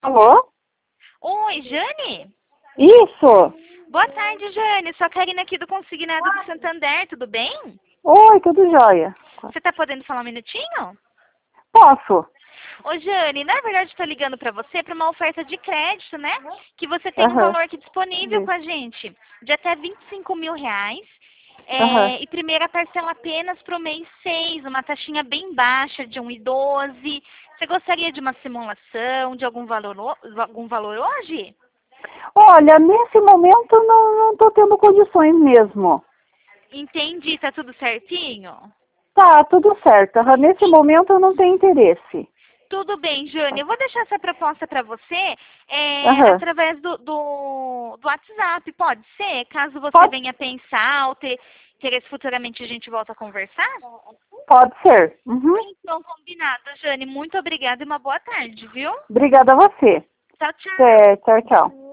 Alô? Oi, Jane? Isso? Boa tarde, Jane. Sou a Karina aqui do Consignado do Santander, tudo bem? Oi, tudo jóia? Você tá podendo falar um minutinho? Posso? Ô, Jane, na verdade estou ligando para você para uma oferta de crédito, né? Que você tem um Aham. valor aqui disponível com a gente, de até R$ 25.000. Aham. E primeira parcela apenas para o mês 6, uma taxinha bem baixa de 1,12. Você gostaria de uma simulação, de algum valor hoje? Olha, nesse momento não tô tendo condições mesmo. Entendi, tá tudo certinho? Tá, tudo certo. Aham, nesse momento eu não tenho interesse. Tudo bem, Jane. Eu vou deixar essa proposta para você Aham. através do WhatsApp, pode ser? Caso você Pode, venha pensar ou ter interesse futuramente, a gente volta a conversar? pode ser. Uhum. Então, combinado, Jane. Muito obrigada e uma boa tarde, viu? Obrigada a você. Tchau, tchau. É, tchau, tchau.